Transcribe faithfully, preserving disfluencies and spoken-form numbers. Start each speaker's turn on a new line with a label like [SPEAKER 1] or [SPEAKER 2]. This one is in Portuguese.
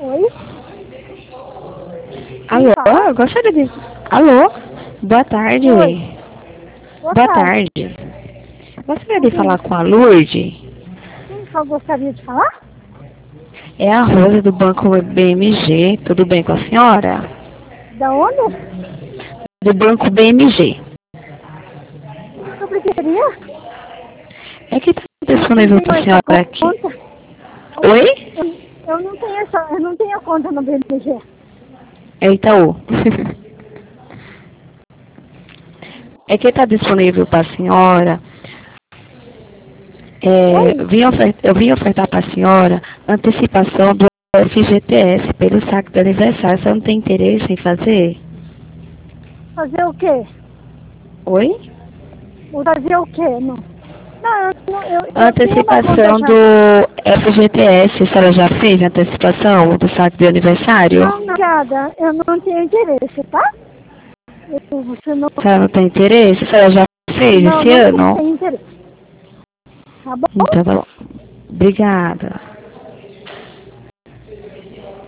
[SPEAKER 1] Oi? Quem
[SPEAKER 2] Alô,
[SPEAKER 1] fala?
[SPEAKER 2] eu gostaria de... Alô, boa tarde.
[SPEAKER 1] Oi. Boa
[SPEAKER 2] Boa
[SPEAKER 1] tarde.
[SPEAKER 2] tarde. Gostaria
[SPEAKER 1] Com
[SPEAKER 2] de
[SPEAKER 1] quem,
[SPEAKER 2] falar com a Lourdes.
[SPEAKER 1] quem só gostaria de falar?
[SPEAKER 2] É a Rosa do Banco B M G. Tudo bem com a senhora?
[SPEAKER 1] Da onde?
[SPEAKER 2] Do Banco B M G.
[SPEAKER 1] Sobre o que seria?
[SPEAKER 2] É que está
[SPEAKER 1] Eu não
[SPEAKER 2] disponível
[SPEAKER 1] tenho
[SPEAKER 2] para a
[SPEAKER 1] essa
[SPEAKER 2] senhora aqui.
[SPEAKER 1] conta.
[SPEAKER 2] Oi?
[SPEAKER 1] Eu, eu não tenho essa, eu não tenho conta no B M G.
[SPEAKER 2] É Itaú. É que está disponível para a senhora. É,
[SPEAKER 1] Oi?
[SPEAKER 2] vim ofer- eu vim ofertar para a senhora antecipação do F G T S pelo saque do aniversário. Você não tem interesse em fazer?
[SPEAKER 1] Fazer o quê?
[SPEAKER 2] Oi?
[SPEAKER 1] Vou fazer o quê? Não. Não, eu, não- eu, eu tenho uma conta
[SPEAKER 2] Antecipação
[SPEAKER 1] já.
[SPEAKER 2] do F G T S, a senhora já fez a antecipação do saque de aniversário?
[SPEAKER 1] Não, não, obrigada. Eu não tenho interesse, tá? Eu, você não.
[SPEAKER 2] A senhora não tem interesse? A senhora já fez
[SPEAKER 1] Não,
[SPEAKER 2] esse
[SPEAKER 1] não
[SPEAKER 2] ano?
[SPEAKER 1] tenho interesse. Tá bom?
[SPEAKER 2] Então tá bom. Obrigada.